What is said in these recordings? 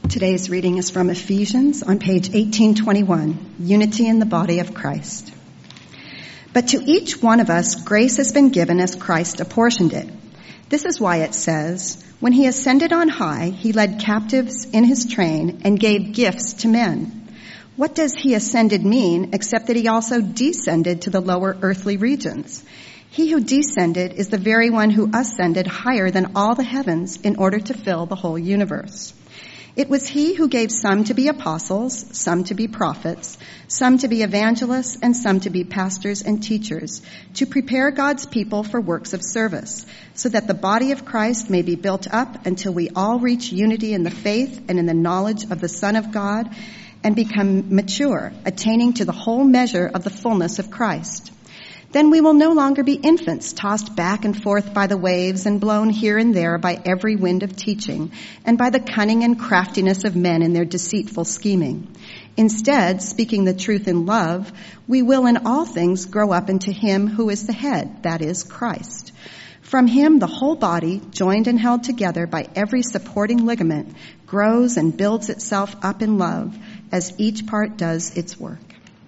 Today's reading is from Ephesians on page 1821, Unity in the Body of Christ. But to each one of us, grace has been given as Christ apportioned it. This is why it says, when he ascended on high, he led captives in his train and gave gifts to men. What does he ascended mean except that he also descended to the lower earthly regions? He who descended is the very one who ascended higher than all the heavens in order to fill the whole universe. It was he who gave some to be apostles, some to be prophets, some to be evangelists, and some to be pastors and teachers, to prepare God's people for works of service, so that the body of Christ may be built up until we all reach unity in the faith and in the knowledge of the Son of God and become mature, attaining to the whole measure of the fullness of Christ. Then we will no longer be infants, tossed back and forth by the waves and blown here and there by every wind of teaching, and by the cunning and craftiness of men in their deceitful scheming. Instead, speaking the truth in love, we will in all things grow up into him who is the head, that is, Christ. From him, the whole body, joined and held together by every supporting ligament, grows and builds itself up in love, as each part does its work.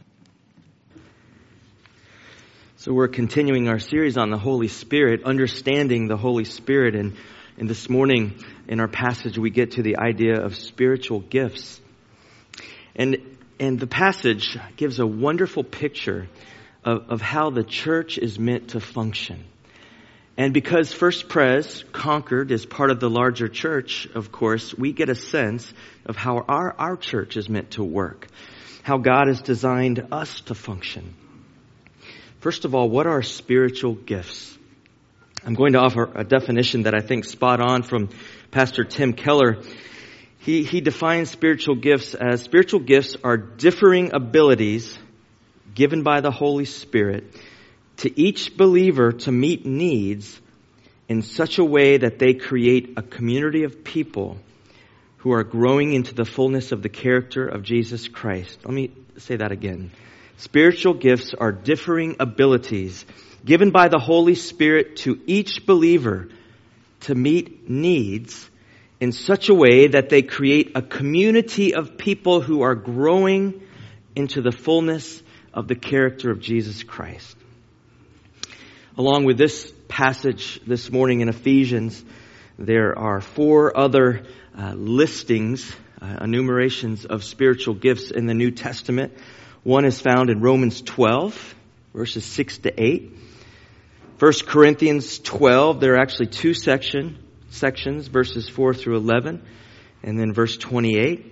So we're continuing our series on the Holy Spirit, understanding the Holy Spirit. And this morning in our passage, we get to the idea of spiritual gifts. And the passage gives a wonderful picture of how the church is meant to function. And because First Pres, Concord, is part of the larger church, of course, we get a sense of how our church is meant to work, how God has designed us to function. First of all, what are spiritual gifts? I'm going to offer a definition that I think spot on from Pastor Tim Keller. He defines spiritual gifts as spiritual gifts are differing abilities given by the Holy Spirit to each believer to meet needs in such a way that they create a community of people who are growing into the fullness of the character of Jesus Christ. Let me say that again. Spiritual gifts are differing abilities given by the Holy Spirit to each believer to meet needs in such a way that they create a community of people who are growing into the fullness of the character of Jesus Christ. Along with this passage this morning in Ephesians, there are 4 other enumerations of spiritual gifts in the New Testament. One is found in Romans 12, verses 6 to 8. 1 Corinthians 12, there are actually 2 sections, verses 4 through 11, and then verse 28.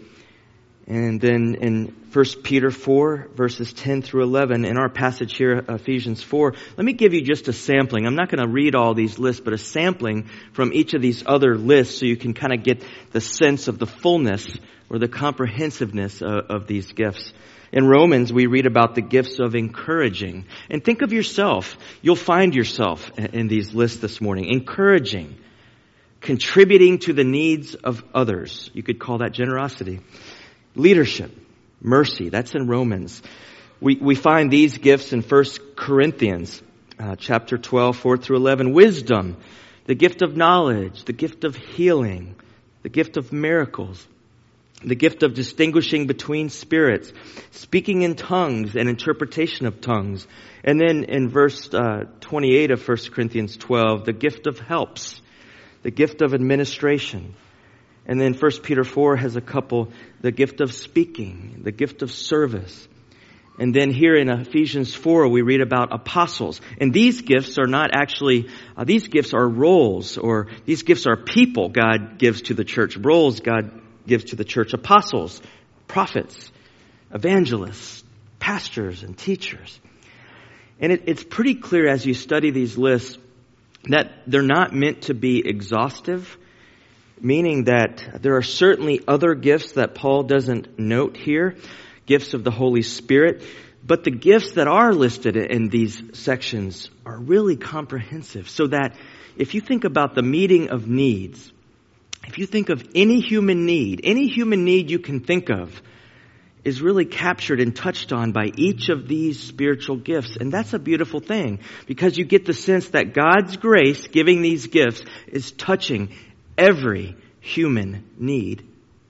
And then in 1 Peter 4, verses 10 through 11, in our passage here, Ephesians 4, let me give you just a sampling. I'm not going to read all these lists, but a sampling from each of these other lists so you can kind of get the sense of the fullness or the comprehensiveness of these gifts. In Romans, we read about the gifts of encouraging. And think of yourself. You'll find yourself in these lists this morning. Encouraging. Contributing to the needs of others. You could call that generosity. Leadership. Mercy. That's in Romans. We find these gifts in 1 Corinthians, chapter 12, 4 through 11. Wisdom. The gift of knowledge. The gift of healing. The gift of miracles. The gift of distinguishing between spirits, speaking in tongues and interpretation of tongues. And then in verse 28 of 1 Corinthians 12, the gift of helps, the gift of administration. And then 1 Peter 4 has a couple, the gift of speaking, the gift of service. And then here in Ephesians 4, we read about apostles. And these gifts are not actually, these gifts are roles, or these gifts are people God gives to the church. Roles God gives to the church: apostles, prophets, evangelists, pastors, and teachers. And it's pretty clear as you study these lists that they're not meant to be exhaustive, meaning that there are certainly other gifts that Paul doesn't note here, gifts of the Holy Spirit, but the gifts that are listed in these sections are really comprehensive, so that if you think about the meeting of needs, if you think of any human need you can think of is really captured and touched on by each of these spiritual gifts. And that's a beautiful thing, because you get the sense that God's grace giving these gifts is touching every human need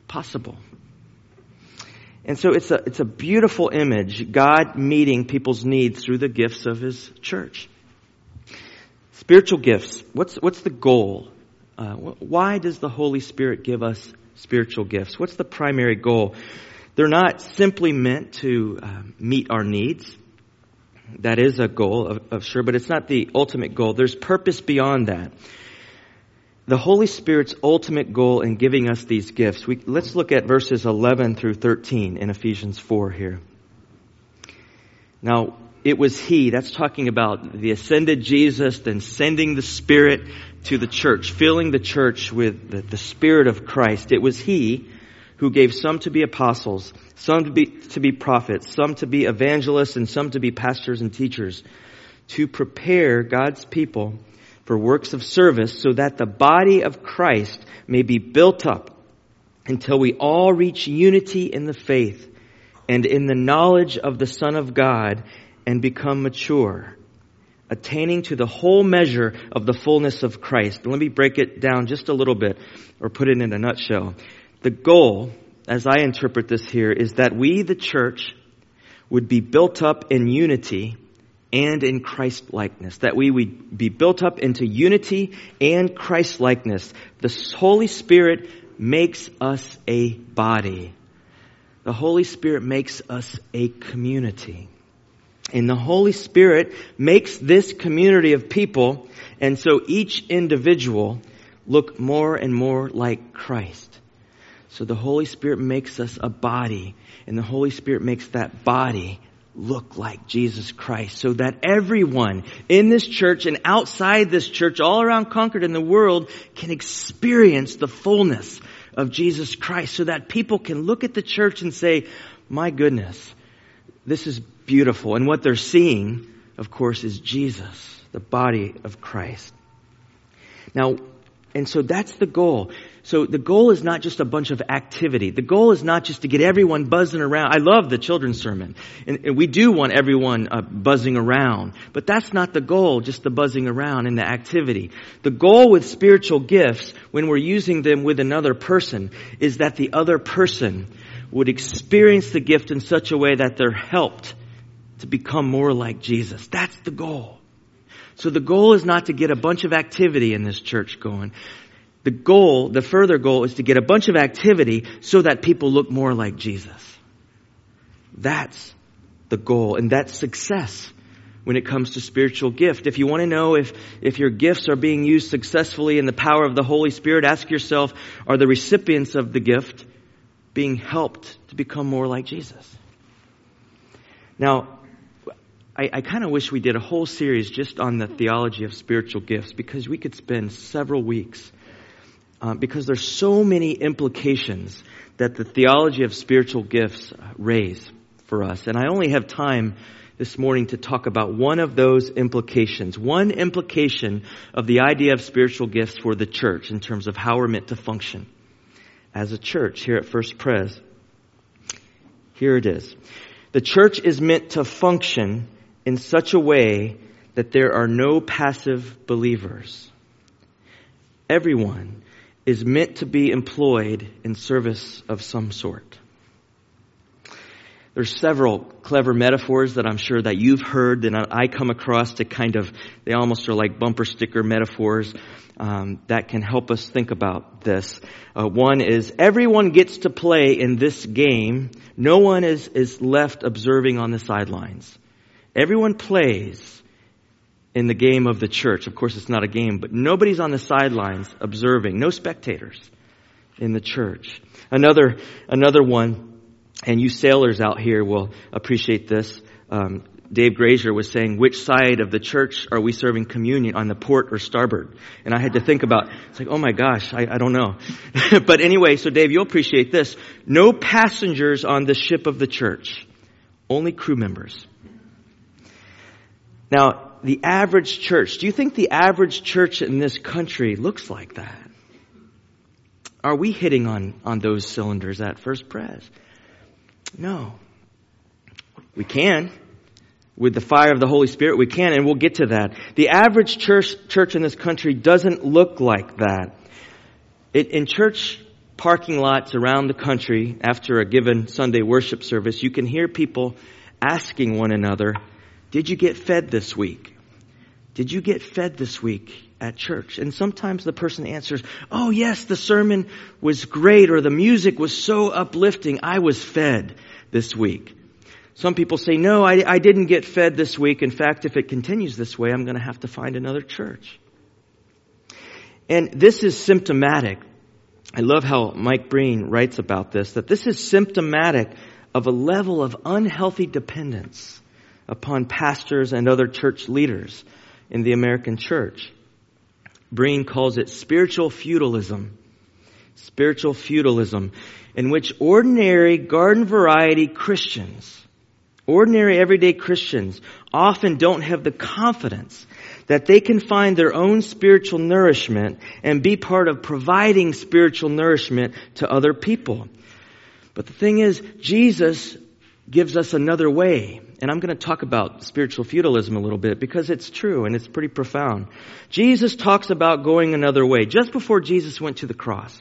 possible. And so it's a beautiful image, God meeting people's needs through the gifts of His church. Spiritual gifts. What's the goal? Why does the Holy Spirit give us spiritual gifts? What's the primary goal? They're not simply meant to meet our needs. That is a goal, of sure, but it's not the ultimate goal. There's purpose beyond that. The Holy Spirit's ultimate goal in giving us these gifts. Let's look at verses 11 through 13 in Ephesians 4 here. Now, it was He, that's talking about the ascended Jesus, then sending the Spirit to the church, filling the church with the Spirit of Christ. It was He who gave some to be apostles, some to be prophets, some to be evangelists, and some to be pastors and teachers, to prepare God's people for works of service, so that the body of Christ may be built up until we all reach unity in the faith and in the knowledge of the Son of God and become mature, attaining to the whole measure of the fullness of Christ. But let me break it down just a little bit, or put it in a nutshell. The goal, as I interpret this here, is that we, the church, would be built up in unity and in Christ-likeness. That we would be built up into unity and Christ-likeness. The Holy Spirit makes us a body. The Holy Spirit makes us a community. And the Holy Spirit makes this community of people, and so each individual look more and more like Christ. So the Holy Spirit makes us a body, and the Holy Spirit makes that body look like Jesus Christ, so that everyone in this church and outside this church, all around Concord in the world, can experience the fullness of Jesus Christ, so that people can look at the church and say, my goodness, this is beautiful. And what they're seeing, of course, is Jesus, the body of Christ. Now, and so that's the goal. So the goal is not just a bunch of activity. The goal is not just to get everyone buzzing around. I love the children's sermon. And we do want everyone buzzing around. But that's not the goal, just the buzzing around and the activity. The goal with spiritual gifts, when we're using them with another person, is that the other person would experience the gift in such a way that they're helped to become more like Jesus. That's the goal. So the goal is not to get a bunch of activity in this church going. The further goal is to get a bunch of activity so that people look more like Jesus. That's the goal, and that's success when it comes to spiritual gift. If you want to know if your gifts are being used successfully in the power of the Holy Spirit, ask yourself, are the recipients of the gift being helped to become more like Jesus? Now, I kind of wish we did a whole series just on the theology of spiritual gifts, because we could spend several weeks, because there's so many implications that the theology of spiritual gifts raise for us. And I only have time this morning to talk about one of those implications. One implication of the idea of spiritual gifts for the church in terms of how we're meant to function as a church here at First Pres. Here it is. The church is meant to function in such a way that there are no passive believers. Everyone is meant to be employed in service of some sort. There's several clever metaphors that I'm sure that you've heard that I come across to they almost are like bumper sticker metaphors that can help us think about this. One is, everyone gets to play in this game. No one is left observing on the sidelines. Everyone plays in the game of the church. Of course, it's not a game, but nobody's on the sidelines observing. No spectators in the church. Another one, and you sailors out here will appreciate this. Dave Grazier was saying, which side of the church are we serving communion, on the port or starboard? And I had to think about, it's like, oh my gosh, I don't know. But anyway, so Dave, you'll appreciate this. No passengers on the ship of the church. Only crew members. Now, the average church, do you think the average church in this country looks like that? Are we hitting on those cylinders at First Pres? No. We can. With the fire of the Holy Spirit, we can, and we'll get to that. The average church in this country doesn't look like that. In church parking lots around the country after a given Sunday worship service, you can hear people asking one another, did you get fed this week? Did you get fed this week at church? And sometimes the person answers, oh yes, the sermon was great, or the music was so uplifting, I was fed this week. Some people say, no, I didn't get fed this week. In fact, if it continues this way, I'm going to have to find another church. And this is symptomatic. I love how Mike Breen writes about this, that this is symptomatic of a level of unhealthy dependence upon pastors and other church leaders in the American church. Breen calls it spiritual feudalism. Spiritual feudalism, in which ordinary garden variety Christians, ordinary everyday Christians, often don't have the confidence that they can find their own spiritual nourishment and be part of providing spiritual nourishment to other people. But the thing is, Jesus gives us another way. And I'm going to talk about spiritual feudalism a little bit because it's true and it's pretty profound. Jesus talks about going another way. Just before Jesus went to the cross,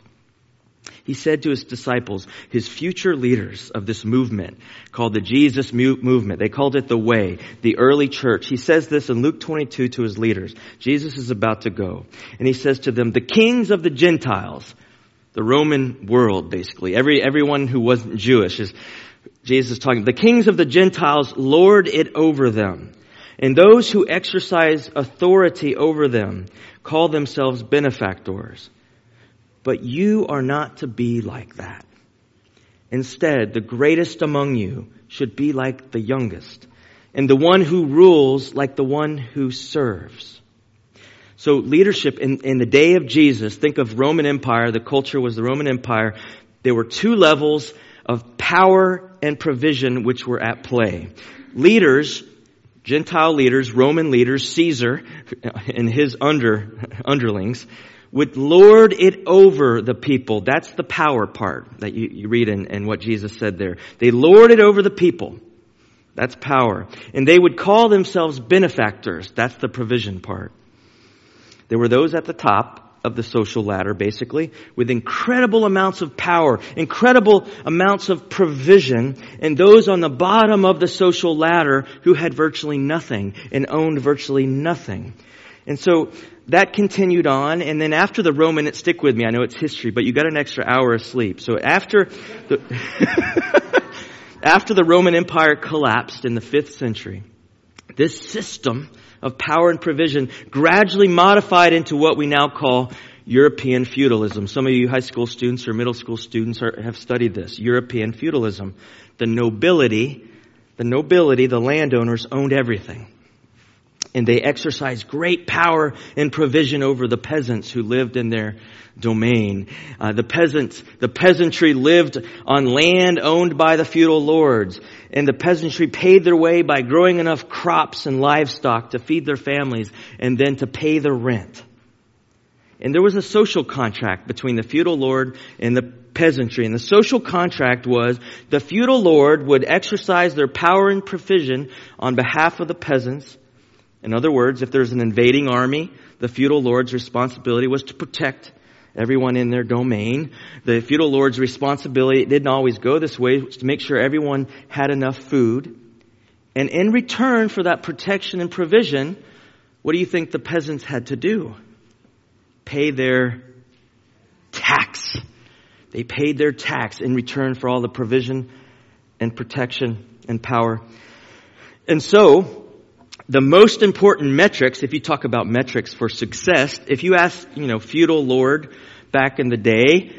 he said to his disciples, his future leaders of this movement called the Jesus movement. They called it the Way, the early church. He says this in Luke 22 to his leaders. Jesus is about to go. And he says to them, the kings of the Gentiles, the Roman world basically, everyone who wasn't Jewish, is Jesus is talking. The kings of the Gentiles lord it over them. And those who exercise authority over them call themselves benefactors. But you are not to be like that. Instead, the greatest among you should be like the youngest, and the one who rules like the one who serves. So leadership in the day of Jesus, think of Roman Empire. The culture was the Roman Empire. There were two levels of power and provision which were at play. Leaders, Gentile leaders, Roman leaders, Caesar and his underlings, would lord it over the people. That's the power part that you read in what Jesus said there. They lord it over the people. That's power. And they would call themselves benefactors. That's the provision part. There were those at the top of the social ladder, basically, with incredible amounts of power, incredible amounts of provision, and those on the bottom of the social ladder who had virtually nothing and owned virtually nothing. And so that continued on, and then after the Roman, stick with me, I know it's history, but you got an extra hour of sleep. So after the Roman Empire collapsed in the 5th century, this system of power and provision gradually modified into what we now call European feudalism. Some of you high school students or middle school students have studied this. European feudalism. The nobility, the landowners owned everything. And they exercised great power and provision over the peasants who lived in their domain. The peasantry lived on land owned by the feudal lords. And the peasantry paid their way by growing enough crops and livestock to feed their families and then to pay the rent. And there was a social contract between the feudal lord and the peasantry. And the social contract was the feudal lord would exercise their power and provision on behalf of the peasants. In other words, if there's an invading army, the feudal lord's responsibility was to protect everyone in their domain. The feudal lord's responsibility, it didn't always go this way, was to make sure everyone had enough food. And in return for that protection and provision, what do you think the peasants had to do? Pay their tax. They paid their tax in return for all the provision and protection and power. And so, the most important metrics, if you talk about metrics for success, if you ask, feudal lord back in the day,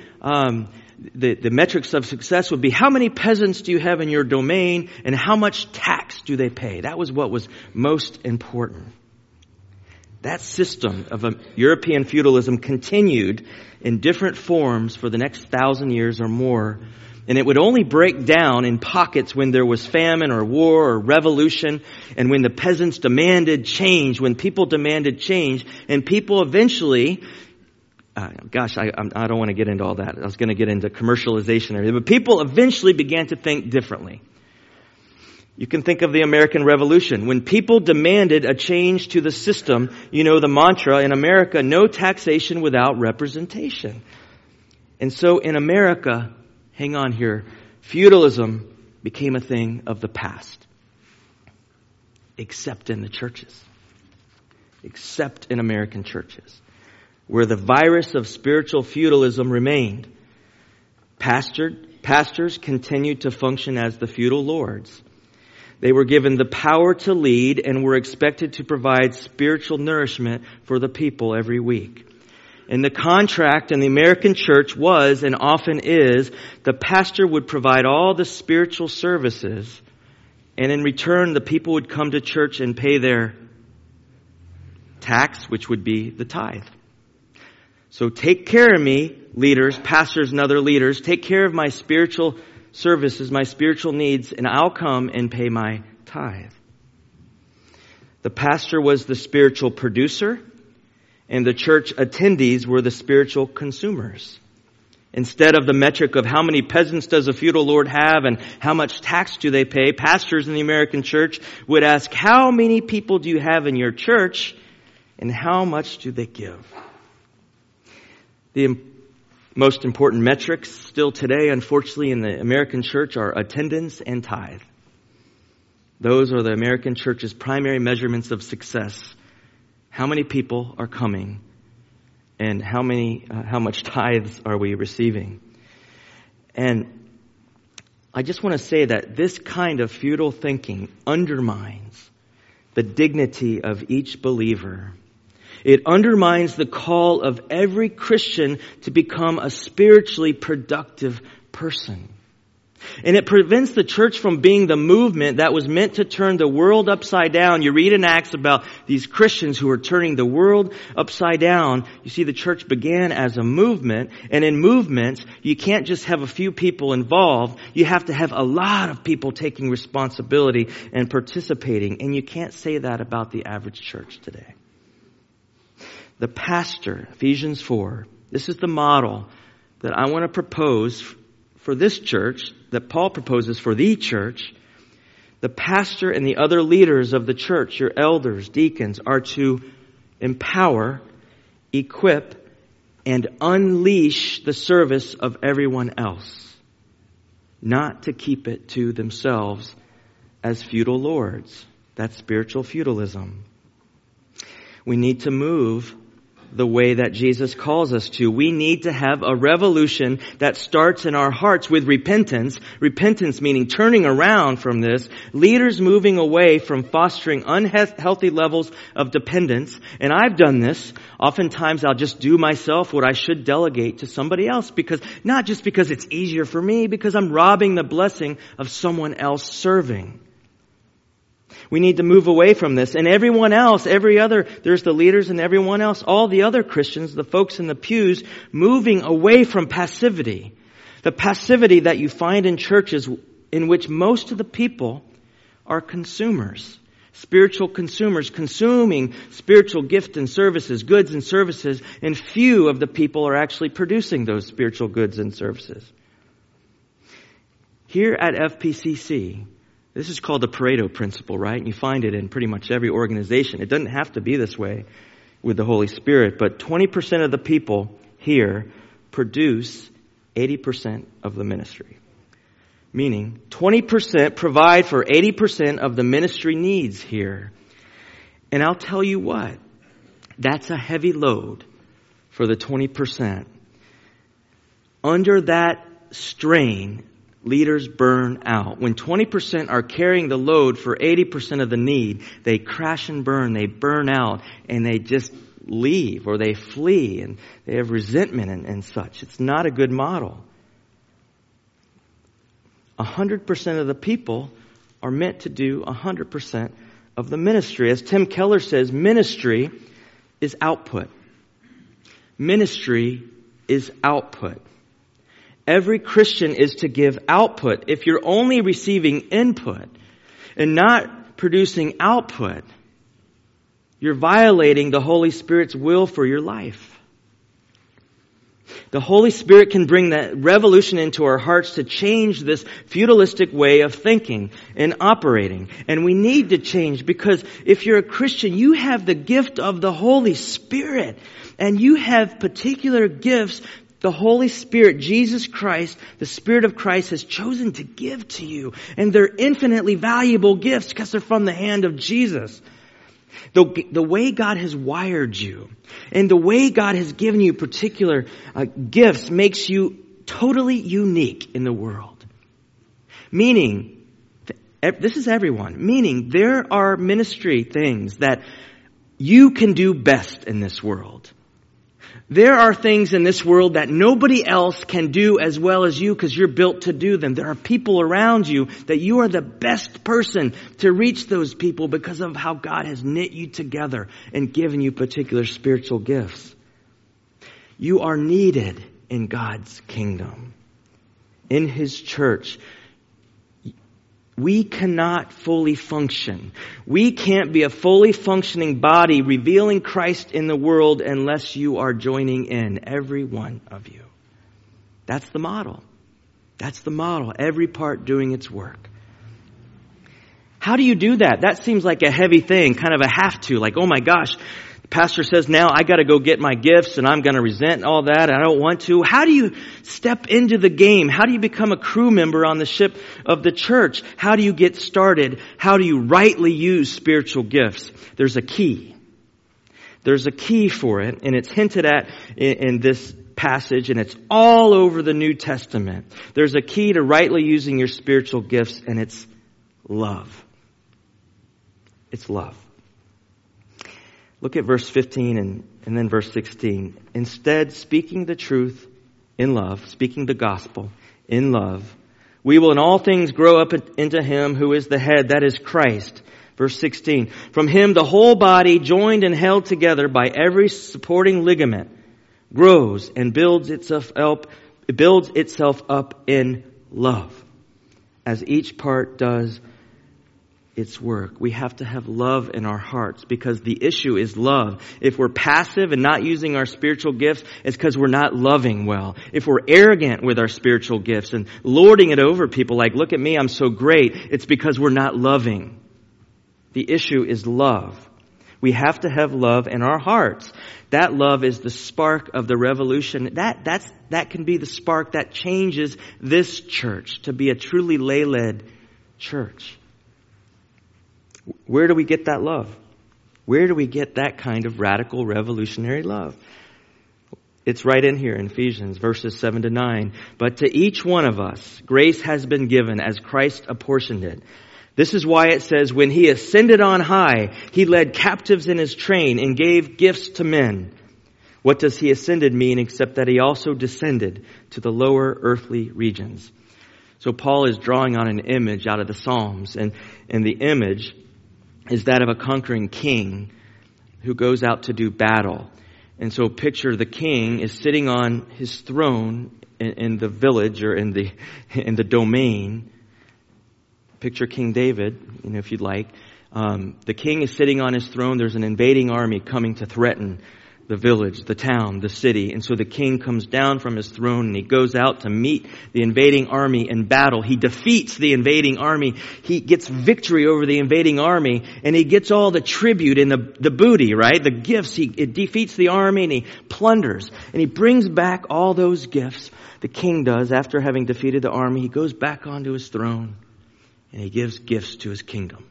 the metrics of success would be how many peasants do you have in your domain and how much tax do they pay? That was what was most important. That system of European feudalism continued in different forms for the next 1,000 years or more. And it would only break down in pockets when there was famine or war or revolution, and when the peasants demanded change, when people demanded change, and people eventually, I don't want to get into all that. I was going to get into commercialization area, but people eventually began to think differently. You can think of the American Revolution. When people demanded a change to the system, the mantra in America, no taxation without representation. And so in America, hang on here, feudalism became a thing of the past. Except in the churches. Except in American churches, where the virus of spiritual feudalism remained. Pastors continued to function as the feudal lords. They were given the power to lead and were expected to provide spiritual nourishment for the people every week. And the contract in the American church was, and often is, the pastor would provide all the spiritual services, and in return the people would come to church and pay their tax, which would be the tithe. So take care of me, leaders, pastors and other leaders. Take care of my spiritual services, my spiritual needs, and I'll come and pay my tithe. The pastor was the spiritual producer, and the church attendees were the spiritual consumers. Instead of the metric of how many peasants does a feudal lord have and how much tax do they pay, pastors in the American church would ask, how many people do you have in your church and how much do they give? The most important metrics still today, unfortunately, in the American church are attendance and tithe. Those are the American church's primary measurements of success. How many people are coming and how much tithes are we receiving? And I just want to say that this kind of feudal thinking undermines the dignity of each believer. It undermines the call of every Christian to become a spiritually productive person. And it prevents the church from being the movement that was meant to turn the world upside down. You read in Acts about these Christians who are turning the world upside down. You see, the church began as a movement. And in movements, you can't just have a few people involved. You have to have a lot of people taking responsibility and participating. And you can't say that about the average church today. The pastor, Ephesians 4, this is the model that I want to propose for this church, that Paul proposes for the church. The pastor and the other leaders of the church, your elders, deacons, are to empower, equip, and unleash the service of everyone else, not to keep it to themselves as feudal lords. That's spiritual feudalism. We need to move the way that Jesus calls us to. We need to have a revolution that starts in our hearts with repentance. Repentance meaning turning around from this. Leaders moving away from fostering unhealthy levels of dependence. And I've done this. Oftentimes I'll just do myself what I should delegate to somebody else, because not just because it's easier for me, because I'm robbing the blessing of someone else serving. We need to move away from this. And everyone else, there's the leaders and everyone else, all the other Christians, the folks in the pews, moving away from passivity. The passivity that you find in churches in which most of the people are consumers. Spiritual consumers, consuming spiritual gifts and services, goods and services, and few of the people are actually producing those spiritual goods and services. Here at FPCC, this is called the Pareto principle, right? And you find it in pretty much every organization. It doesn't have to be this way with the Holy Spirit, but 20% of the people here produce 80% of the ministry. Meaning 20% provide for 80% of the ministry needs here. And I'll tell you what, that's a heavy load for the 20%. Under that strain, leaders burn out. When 20% are carrying the load for 80% of the need, they crash and burn, they burn out, and they just leave or they flee, and they have resentment and such. It's not a good model. 100% of the people are meant to do 100% of the ministry. As Tim Keller says, ministry is output. Ministry is output. Every Christian is to give output. If you're only receiving input and not producing output, you're violating the Holy Spirit's will for your life. The Holy Spirit can bring that revolution into our hearts to change this feudalistic way of thinking and operating. And we need to change, because if you're a Christian, you have the gift of the Holy Spirit. And you have particular gifts The Holy Spirit, Jesus Christ, the Spirit of Christ has chosen to give to you. And they're infinitely valuable gifts because they're from the hand of Jesus. The way God has wired you and the way God has given you particular gifts makes you totally unique in the world. Meaning, this is everyone, meaning there are ministry things that you can do best in this world. There are things in this world that nobody else can do as well as you because you're built to do them. There are people around you that you are the best person to reach those people because of how God has knit you together and given you particular spiritual gifts. You are needed in God's kingdom, in His church. We cannot fully function. We can't be a fully functioning body revealing Christ in the world unless you are joining in, every one of you. That's the model. That's the model. Every part doing its work. How do you do that? That seems like a heavy thing, kind of a have to. Like, oh my gosh, the pastor says now I got to go get my gifts and I'm going to resent all that. I don't want to. How do you step into the game? How do you become a crew member on the ship of the church? How do you get started? How do you rightly use spiritual gifts? There's a key. There's a key for it, and it's hinted at in this passage, and it's all over the New Testament. There's a key to rightly using your spiritual gifts, and it's love. It's love. Look at verse 15 and then verse 16. Instead, speaking the truth in love, speaking the gospel in love, we will in all things grow up into Him who is the head, that is Christ. Verse 16. From Him the whole body, joined and held together by every supporting ligament, grows and builds itself up in love, as each part does its work. We have to have love in our hearts because the issue is love. If we're passive and not using our spiritual gifts, it's because we're not loving well. If we're arrogant with our spiritual gifts and lording it over people like, look at me, I'm so great, it's because we're not loving. The issue is love. We have to have love in our hearts. That love is the spark of the revolution. That can be the spark that changes this church to be a truly lay-led church. Where do we get that love? Where do we get that kind of radical, revolutionary love? It's right in here in Ephesians, verses 7 to 9. But to each one of us, grace has been given as Christ apportioned it. This is why it says, when He ascended on high, He led captives in His train and gave gifts to men. What does He ascended mean except that He also descended to the lower earthly regions? So Paul is drawing on an image out of the Psalms, and the image is that of a conquering king who goes out to do battle. And so picture the king is sitting on his throne in the village or in the domain. Picture King David, if you'd like. The king is sitting on his throne. There's an invading army coming to threaten the village, the town, the city. And so the king comes down from his throne and he goes out to meet the invading army in battle. He defeats the invading army. He gets victory over the invading army and he gets all the tribute and the booty, right? The gifts. It defeats the army and he plunders and he brings back all those gifts. The king does after having defeated the army. He goes back onto his throne and he gives gifts to his kingdom.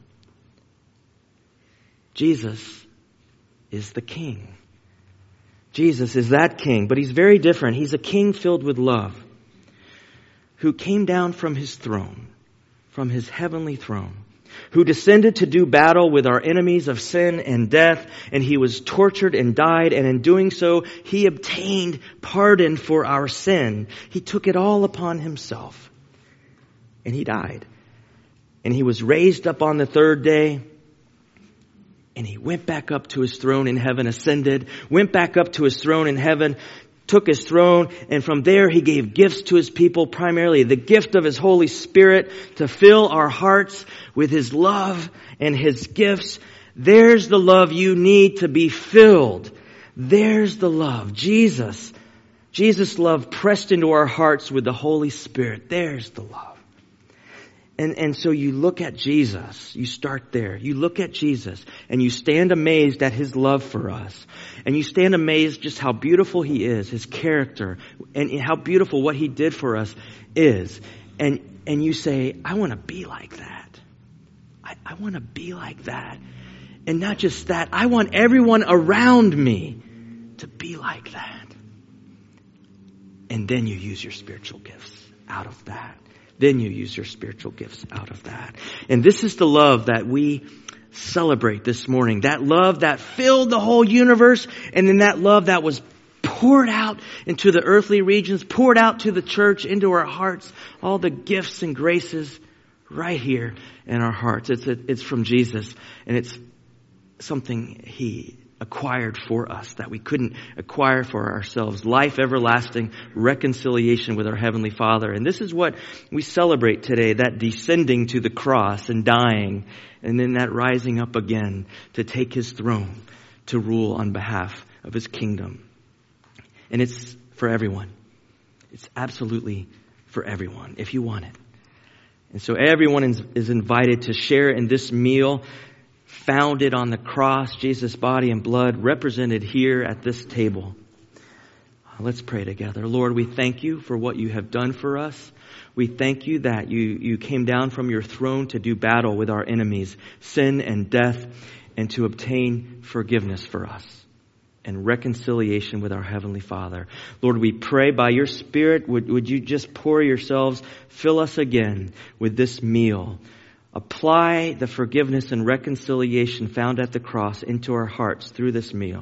Jesus is the king. Jesus is that king, but He's very different. He's a king filled with love who came down from His throne, from His heavenly throne, who descended to do battle with our enemies of sin and death, and He was tortured and died, and in doing so, He obtained pardon for our sin. He took it all upon Himself, and He died. And He was raised up on the third day, and He went back up to His throne in heaven, ascended, went back up to His throne in heaven, took His throne, and from there He gave gifts to His people, primarily the gift of His Holy Spirit to fill our hearts with His love and His gifts. There's the love you need to be filled. There's the love. Jesus' love pressed into our hearts with the Holy Spirit. There's the love. And so you look at Jesus. You start there. You look at Jesus and you stand amazed at his love for us. And you stand amazed just how beautiful he is, his character, and how beautiful what he did for us is. And you say, I want to be like that. I want to be like that. And not just that, I want everyone around me to be like that. And then you use your spiritual gifts out of that. Then you use your spiritual gifts out of that. And this is the love that we celebrate this morning. That love that filled the whole universe, and then that love that was poured out into the earthly regions, poured out to the church, into our hearts. All the gifts and graces right here in our hearts. It's from Jesus, and it's something he acquired for us that we couldn't acquire for ourselves. Life everlasting, reconciliation with our Heavenly Father. And this is what we celebrate today, that descending to the cross and dying, and then that rising up again to take his throne, to rule on behalf of his kingdom. And it's for everyone. It's absolutely for everyone, if you want it. And so everyone is invited to share in this meal founded on the cross, Jesus' body and blood represented here at this table. Let's pray together. Lord, we thank you for what you have done for us. We thank you that you came down from your throne to do battle with our enemies, sin and death, and to obtain forgiveness for us and reconciliation with our Heavenly Father. Lord, we pray by your Spirit, would you just pour yourselves, fill us again with this meal. Apply the forgiveness and reconciliation found at the cross into our hearts through this meal.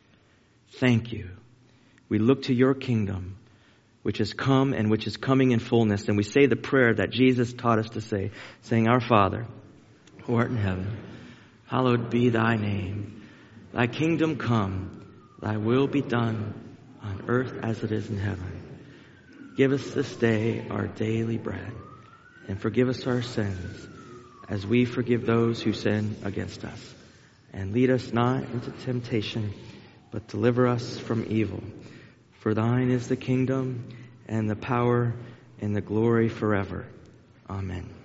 Thank you. We look to your kingdom, which has come and which is coming in fullness. And we say the prayer that Jesus taught us to say, saying, Our Father, who art in heaven, hallowed be thy name. Thy kingdom come, thy will be done on earth as it is in heaven. Give us this day our daily bread, and forgive us our sins, as we forgive those who sin against us. And lead us not into temptation, but deliver us from evil. For thine is the kingdom, and the power, and the glory forever. Amen.